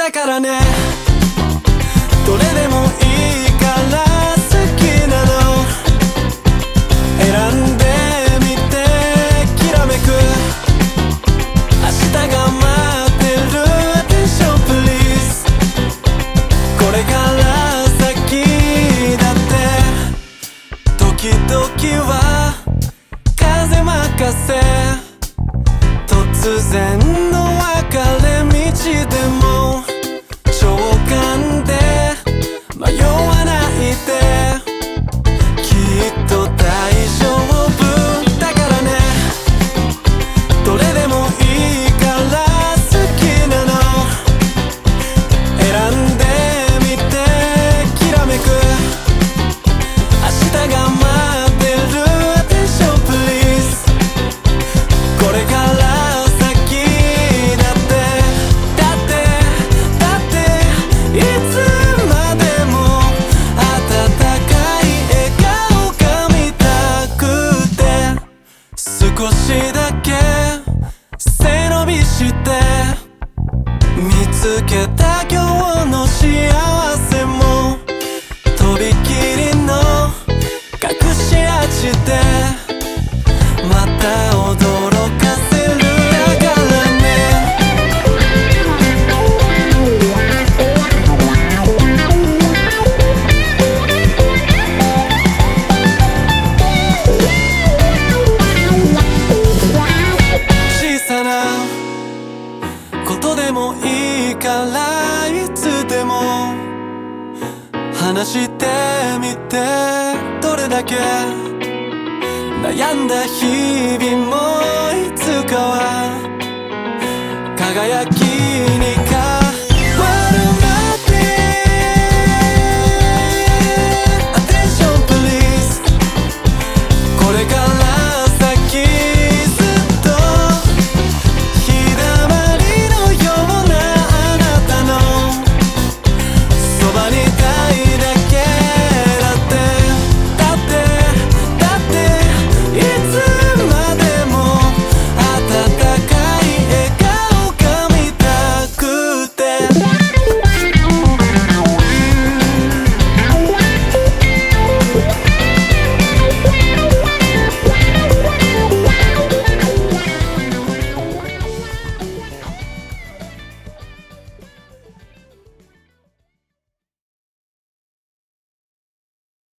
だからね、どれでもいいから好きなの選んでみて、きらめく明日が待ってる Attention please。 これから先だって時々は風任せ、突然の別れ道でも長官で迷わないで、きっと大丈夫だからね、どれでもいいから好きなの選んでみて、きらめく明日が待ってる Attention please。 これから少しだけ背伸びして見つけた今日の幸せも、とびきりの隠し味でまた驚かせる。だからね、小さなことでもいいからいつでも話してみて、どれだけ悩んだ日々もいつかは輝き